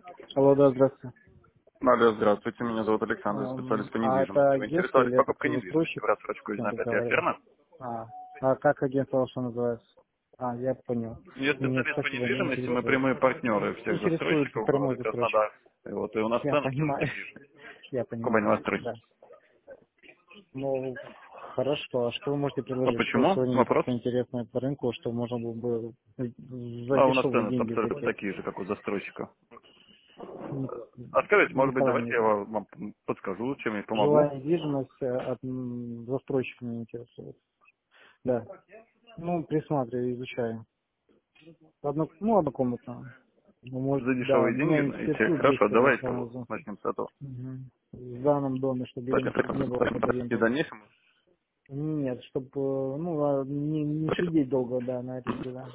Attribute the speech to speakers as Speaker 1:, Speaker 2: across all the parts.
Speaker 1: Алло, да, здравствуйте.
Speaker 2: Алло, здравствуйте, меня зовут Александр, специалист по
Speaker 1: А это
Speaker 2: недвижимости. Вы
Speaker 1: агентство
Speaker 2: интересовались
Speaker 1: или это
Speaker 2: покупкой недвижимости
Speaker 1: застройщик,
Speaker 2: в рассрочку
Speaker 1: с
Speaker 2: и
Speaker 1: кем
Speaker 2: на 5 лет,
Speaker 1: разговариваю?
Speaker 2: верно?
Speaker 1: А, а как агентство ваше называется? А, я понял.
Speaker 2: Я
Speaker 1: Нет,
Speaker 2: специалист по
Speaker 1: спасибо, не
Speaker 2: недвижимости, мы
Speaker 1: интересует.
Speaker 2: прямые партнеры всех
Speaker 1: Интересует
Speaker 2: застройщиков в
Speaker 1: прямой
Speaker 2: городе
Speaker 1: застройщик.
Speaker 2: Краснодар. И вот и у нас
Speaker 1: Я
Speaker 2: цены тоже
Speaker 1: понимаю,
Speaker 2: такие же.
Speaker 1: я
Speaker 2: Кубань
Speaker 1: понимаю,
Speaker 2: Вострость.
Speaker 1: да. Ну, хорошо. А что вы можете
Speaker 2: А
Speaker 1: предложить? Что
Speaker 2: почему?
Speaker 1: сегодня есть
Speaker 2: Вопрос?
Speaker 1: такое интересное по рынку, что можно было бы за
Speaker 2: А у нас
Speaker 1: дешевые
Speaker 2: цены
Speaker 1: деньги
Speaker 2: абсолютно
Speaker 1: зайти?
Speaker 2: такие же, как у застройщика.
Speaker 1: Ни,
Speaker 2: А скажите,
Speaker 1: ни
Speaker 2: может быть,
Speaker 1: хала
Speaker 2: давайте
Speaker 1: нет.
Speaker 2: я вам подскажу, чем я помогу?
Speaker 1: Жилая недвижимость от застройщика меня интересует. Да. Ну, присматриваю, изучаю. Однокомнатная. Ну, может,
Speaker 2: За
Speaker 1: да,
Speaker 2: дешевые деньги,
Speaker 1: меня
Speaker 2: знаете.
Speaker 1: интересует
Speaker 2: Хорошо,
Speaker 1: действие
Speaker 2: давайте
Speaker 1: сразу.
Speaker 2: начнем с этого.
Speaker 1: Мгм. В данном доме, чтобы не было под
Speaker 2: И в
Speaker 1: аренду.
Speaker 2: дальнейшем
Speaker 1: Нет, чтобы, не сидеть долго, да, на аренде, да.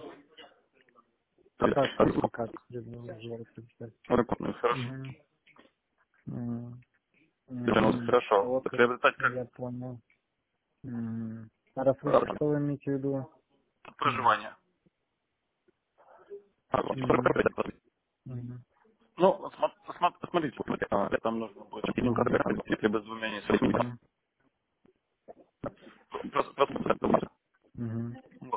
Speaker 1: Пока желаю представить.
Speaker 2: хорошо.
Speaker 1: Мгм. Мгм.
Speaker 2: Хорошо.
Speaker 1: Вот,
Speaker 2: Приобретать как
Speaker 1: я понял. А рассрочка, что вы имеете в виду? Мгм.
Speaker 2: проживание.
Speaker 1: Мгм. Мгм.
Speaker 2: Ну, смотрите, там нужно будет
Speaker 1: Мгм.
Speaker 2: либо с двумя несколькими.
Speaker 1: Мгм.
Speaker 2: Просто
Speaker 1: Мгм.
Speaker 2: вот.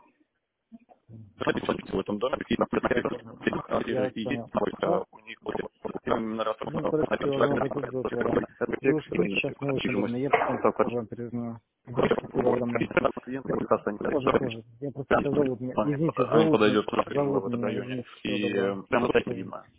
Speaker 2: В этом доме какие
Speaker 1: Я понял. Я вас
Speaker 2: и есть
Speaker 1: понял. Ну,
Speaker 2: у них будет именно
Speaker 1: ну, подождите, возможно, тут был проблема. Вы устроите сейчас мне очень удобно. Я потом позже вам перезвоню. Спасибо огромное. Позже, позже. Я просто сейчас зовут меня. Извините,
Speaker 2: он
Speaker 1: зовут меня.
Speaker 2: подойдет туда, в
Speaker 1: Зовут
Speaker 2: этот
Speaker 1: меня,
Speaker 2: районе.
Speaker 1: извините. Всего
Speaker 2: И
Speaker 1: доброго.
Speaker 2: прямо
Speaker 1: Позже.
Speaker 2: видно.